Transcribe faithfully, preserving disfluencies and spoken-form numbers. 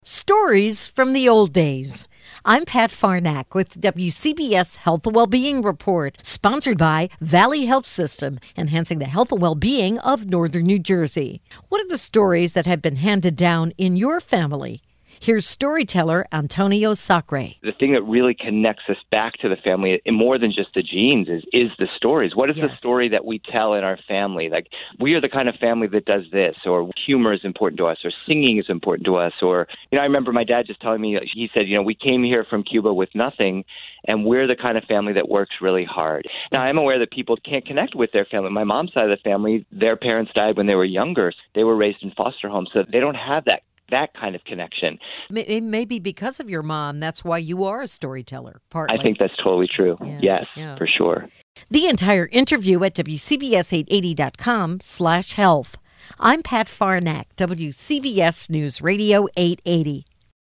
Stories from the old days. I'm Pat Farnack with W C B S Health and Wellbeing Report, sponsored by Valley Health System, enhancing the health and well-being of Northern New Jersey. What are the stories that have been handed down in your family? Here's storyteller Antonio Sacre. The thing that really connects us back to the family, and more than just the genes, is is the stories. What is yes. the story that we tell in our family? Like, we are the kind of family that does this, or humor is important to us, or singing is important to us, or, you know, I remember my dad just telling me, he said, you know, we came here from Cuba with nothing, and we're the kind of family that works really hard. Now, yes. I'm aware that people can't connect with their family. My mom's side of the family, their parents died when they were younger. They were raised in foster homes, so they don't have that that kind of connection. Maybe because of your mom, that's why you are a storyteller, partly. I think that's totally true. Yeah, yes, yeah. for sure. The entire interview at W C B S eight eighty dot com slash health. I'm Pat Farnack, W C B S News Radio eight eighty.